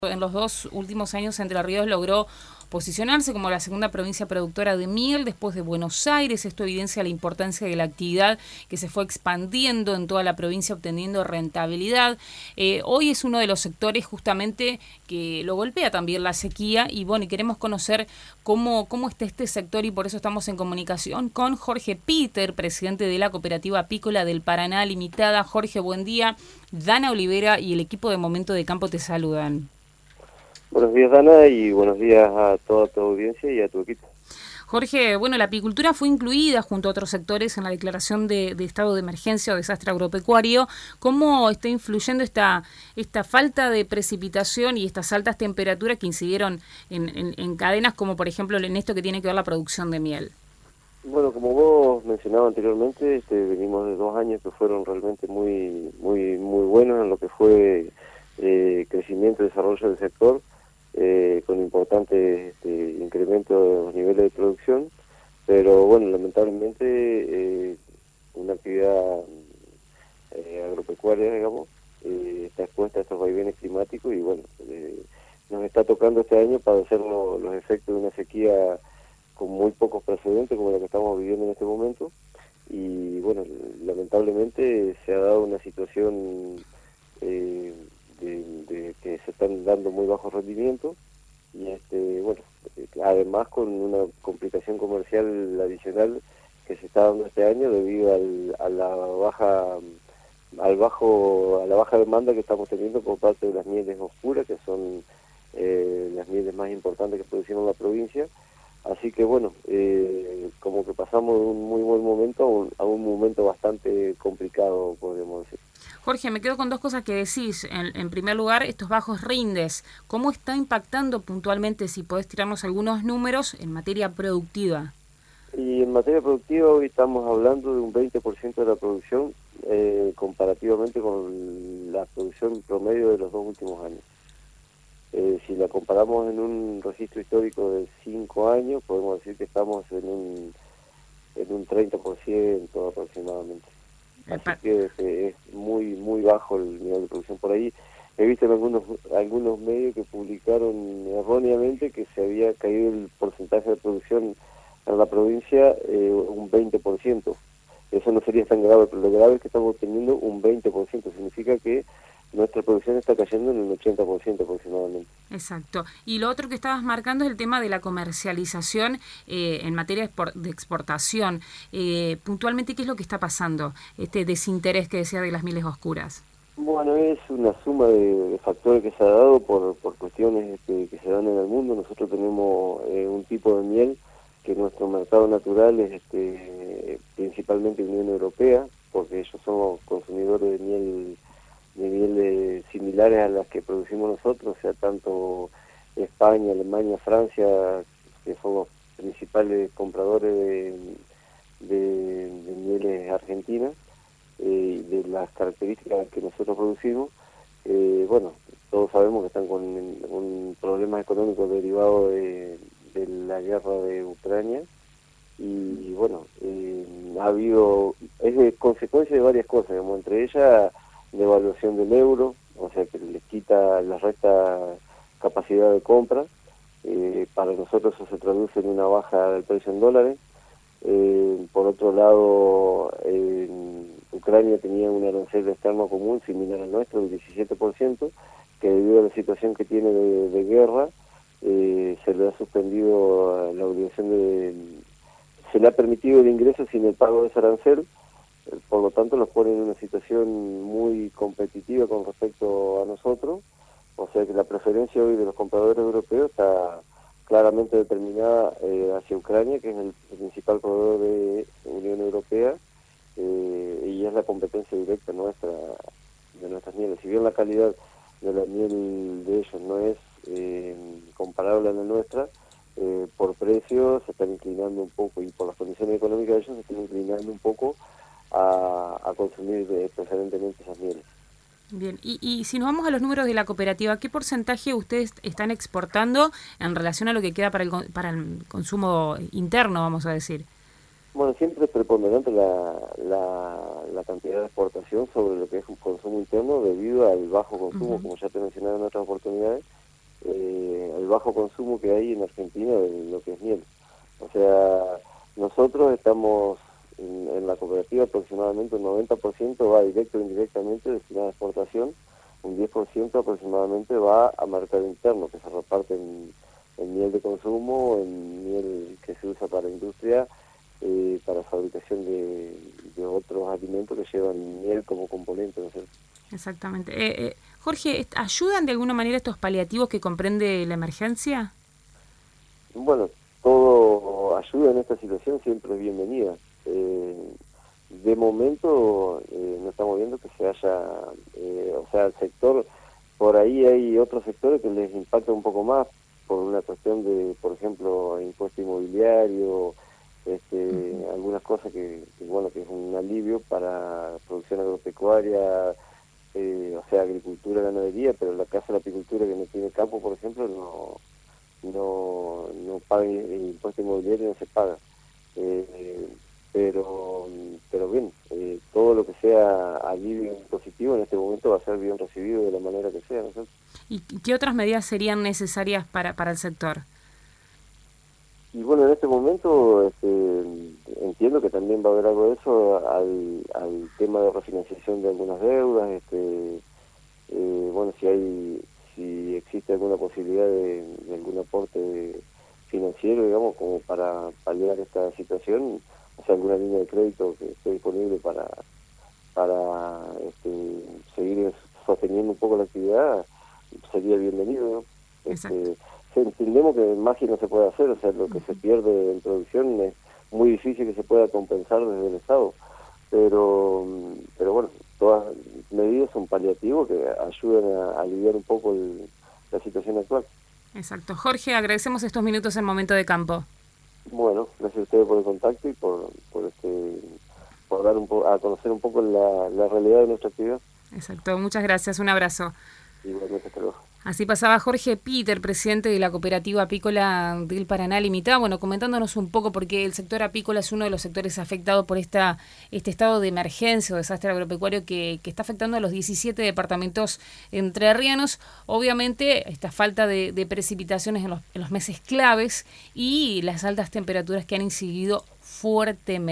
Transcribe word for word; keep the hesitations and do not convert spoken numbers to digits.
En los dos últimos años Entre Ríos logró posicionarse como la segunda provincia productora de miel después de Buenos Aires. Esto evidencia la importancia de la actividad que se fue expandiendo en toda la provincia, obteniendo rentabilidad. Eh, hoy es uno de los sectores justamente que lo golpea también la sequía y bueno, y queremos conocer cómo, cómo está este sector y por eso estamos en comunicación con Jorge Peter, presidente de la Cooperativa Apícola del Paraná Limitada. Jorge, buen día. Dana Olivera y el equipo de Momento de Campo te saludan. Buenos días, Dana, y buenos días a toda tu audiencia y a tu equipo. Jorge, bueno, la apicultura fue incluida junto a otros sectores en la declaración de, de estado de emergencia o desastre agropecuario. ¿Cómo está influyendo esta, esta falta de precipitación y estas altas temperaturas que incidieron en, en, en cadenas como, por ejemplo, en esto que tiene que ver la producción de miel? Bueno, como vos mencionabas anteriormente, este, venimos de dos años que fueron realmente muy, muy, muy buenos en lo que fue eh, crecimiento y desarrollo del sector. Eh, con importantes este, incrementos de los niveles de producción, pero bueno, lamentablemente eh, una actividad eh, agropecuaria, digamos, eh, está expuesta a estos vaivenes climáticos y bueno, eh, nos está tocando este año padecer lo, los efectos de una sequía con muy pocos precedentes como la que estamos viviendo en este momento y bueno, lamentablemente se ha dado una situación eh, De, de que se están dando muy bajos rendimientos y este bueno además con una complicación comercial adicional que se está dando este año debido al, a la baja al bajo a la baja demanda que estamos teniendo por parte de las mieles oscuras, que son eh, las mieles más importantes que producimos en la provincia. Así que bueno, eh, como que pasamos de un muy buen momento a un, a un momento bastante complicado, podríamos decir. Jorge, me quedo con dos cosas que decís. En, en primer lugar, estos bajos rindes. ¿Cómo está impactando puntualmente, si podés tirarnos algunos números, en materia productiva? Y en materia productiva hoy estamos hablando de un veinte por ciento de la producción eh, comparativamente con la producción promedio de los dos últimos años. Eh, si la comparamos en un registro histórico de cinco años, podemos decir que estamos en un, en un treinta por ciento aproximadamente. Así que este, es muy muy bajo el nivel de producción. Por ahí he visto en algunos algunos medios que publicaron erróneamente que se había caído el porcentaje de producción en la provincia eh, un veinte por ciento. Eso no sería tan grave, pero lo grave es que estamos teniendo un veinte por ciento. Significa que nuestra producción está cayendo en un ochenta por ciento aproximadamente. Exacto. Y lo otro que estabas marcando es el tema de la comercialización eh, en materia de exportación. Eh, puntualmente, ¿qué es lo que está pasando? Este desinterés que decía de las mieles oscuras. Bueno, es una suma de, de factores que se ha dado por, por cuestiones este, que se dan en el mundo. Nosotros tenemos eh, un tipo de miel que nuestro mercado natural es este, principalmente Unión Europea, porque ellos son consumidores de miel de mieles similares a las que producimos nosotros, o sea, tanto España, Alemania, Francia, que son los principales compradores de, de, de mieles argentinas, eh, de las características que nosotros producimos. Eh, bueno, todos sabemos que están con un problema económico derivado de, de la guerra de Ucrania y bueno, eh, ha habido, es de consecuencia de varias cosas, digamos, entre ellas devaluación del euro, o sea que les quita, les resta capacidad de compra. Eh, para nosotros eso se traduce en una baja del precio en dólares. Eh, por otro lado, eh, Ucrania tenía un arancel externo común similar al nuestro, del diecisiete por ciento, que debido a la situación que tiene de, de guerra, eh, se le ha suspendido la obligación de... se le ha permitido el ingreso sin el pago de ese arancel. Por lo tanto nos pone en una situación muy competitiva con respecto a nosotros, o sea que la preferencia hoy de los compradores europeos está claramente determinada eh, hacia Ucrania, que es el principal proveedor de Unión Europea, eh, y es la competencia directa nuestra de nuestras mieles. Si bien la calidad de la miel de ellos no es eh, comparable a la nuestra, eh, por precio se están inclinando un poco, y por las condiciones económicas de ellos se están inclinando un poco A, a consumir eh, preferentemente esas mieles. Bien, y, y si nos vamos a los números de la cooperativa, ¿qué porcentaje ustedes están exportando en relación a lo que queda para el, para el consumo interno, vamos a decir? Bueno, siempre es preponderante la, la, la cantidad de exportación sobre lo que es un consumo interno debido al bajo consumo, uh-huh. como ya te mencionaba en otras oportunidades, eh, el bajo consumo que hay en Argentina de lo que es miel. O sea, nosotros estamos en, en la cooperativa aproximadamente un noventa por ciento va directo o indirectamente destinado a exportación, un diez por ciento aproximadamente va a mercado interno, que se reparte en, en miel de consumo, en miel que se usa para industria, eh, para fabricación de, de otros alimentos que llevan miel como componente, ¿no es cierto? Exactamente. Eh, eh, Jorge, ¿ayudan de alguna manera estos paliativos que comprende la emergencia? Bueno, todo ayuda en esta situación siempre es bienvenida. Eh, de momento eh, no estamos viendo que se haya, eh, o sea, el sector, por ahí hay otros sectores que les impacta un poco más por una cuestión de, por ejemplo, impuesto inmobiliario, este, uh-huh. algunas cosas que, que, bueno, que es un alivio para producción agropecuaria, eh, o sea, agricultura, ganadería, pero en la casa de la apicultura que no tiene campo, por ejemplo, no no no paga el impuesto inmobiliario, no se paga. Eh, pero pero bien, eh, todo lo que sea alivio positivo en este momento va a ser bien recibido de la manera que sea, ¿no? ¿Y qué otras medidas serían necesarias para, para el sector? Y bueno, en este momento este, entiendo que también va a haber algo de eso al, al tema de refinanciación de algunas deudas, este eh, bueno, si hay si existe alguna posibilidad de, de algún aporte financiero, digamos, como para paliar esta situación, o sea, alguna línea de crédito que esté disponible para para este, seguir sosteniendo un poco la actividad, sería bienvenido, ¿no? Este, entendemos que magia no se puede hacer, o sea, lo que se pierde en producción es muy difícil que se pueda compensar desde el Estado, pero pero bueno, todas medidas son paliativos que ayudan a, a aliviar un poco el, la situación actual. Exacto. Jorge, agradecemos estos minutos en Momento de Campo. Bueno, gracias a ustedes por el contacto y por, por este por dar un po a conocer un poco la, la realidad de nuestra actividad. Exacto, muchas gracias, un abrazo. Igualmente, hasta luego. Así pasaba Jorge Peter, presidente de la Cooperativa Apícola del Paraná Limitada, bueno, comentándonos un poco porque el sector apícola es uno de los sectores afectados por esta este estado de emergencia o desastre agropecuario que, que está afectando a los diecisiete departamentos entrerrianos. Obviamente, esta falta de, de precipitaciones en los, en los meses claves y las altas temperaturas que han incidido fuertemente.